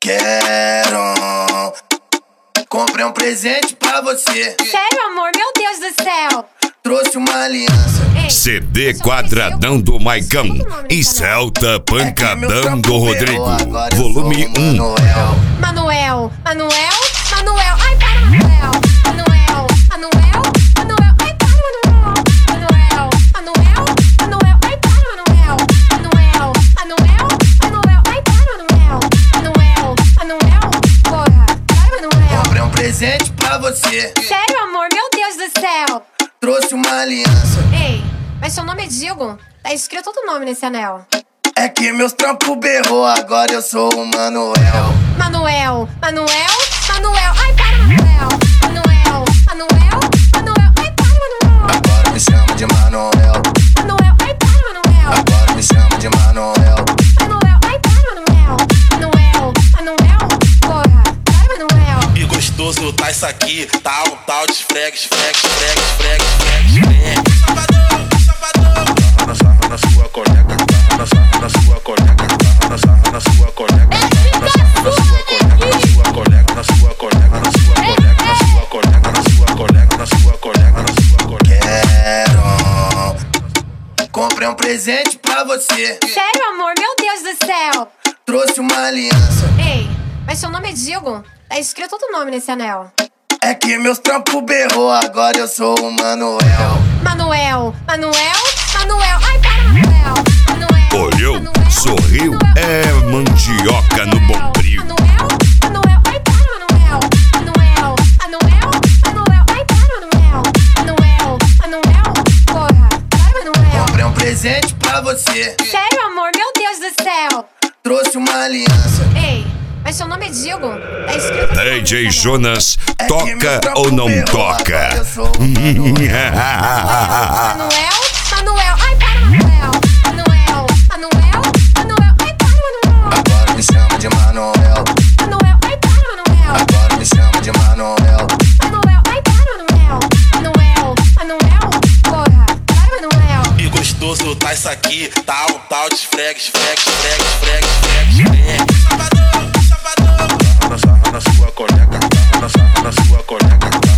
Quero. Comprei um presente pra você. Sério, amor? Meu Deus do céu. Trouxe uma aliança. Ei, CD Quadradão do Maicão e Celta Pancadão do Rodrigo. Volume 1. Manuel. Ai, para, Manuel. Manuel. Ai, para, Manuel. Manuel. Ai, para, Manuel. Manuel. Ai, para, Manuel. Porra, para, Manuel. Comprei um presente pra você. Sério, amor? Meu Deus do céu. Trouxe uma aliança. Ei, mas seu nome é Digo. Tá escrito outro nome nesse anel. É que meus trampos berrou, agora eu sou o Manuel. Manuel. Ai, para, Manuel. Manuel. Ai, para, Manuel. Agora me chama de Manuel. Manuel. Ai, para, Manuel. Agora me chama de Manuel. Manuel. Ai, para, Manuel. Manuel. Porra, para, Manuel. E gostoso tá isso aqui, tal de esfrega. Sarra na sua colega, sarra na sua colega, sarra na sua colega, sarra na sua colega, na sua colega, na sua colega, na sua colega, na sua colega, na sua colega, na sua colega, na sua colega. Quero. Comprei um presente pra você. Sério, amor? Meu Deus do céu. Trouxe uma aliança. Ei, mas seu nome é Digo. Tá escrito outro nome nesse anel. É que meus trampos berrou, agora eu sou o Manuel. Manuel. Ai, para, Manuel. Olhou, sorriu, é mandioca no bombril. Manuel. Ai, para, Manuel. Manuel. Ai, para, Manuel. Porra, para, Manuel. Comprei um presente pra você. Sério, amor? Meu Deus do céu. Trouxe uma aliança. Ei, mas seu nome é Digo. Tá escrito outro nome DJ nesse anel. Jonas, É que meus toca trampos ou não berrou, agora toca? eu sou o Manuel. Manuel. Ai, para, Manuel. Manuel. Ai, para, Manuel. Agora me chama de Manuel. Manuel. Ai, para, Manuel. Agora me chama de Manuel. Manuel. Ai, para, Manuel. Porra, para, Manuel. E gostoso tá isso aqui, tal de esfrega. Sarra na sua colega, sarra na sua colega.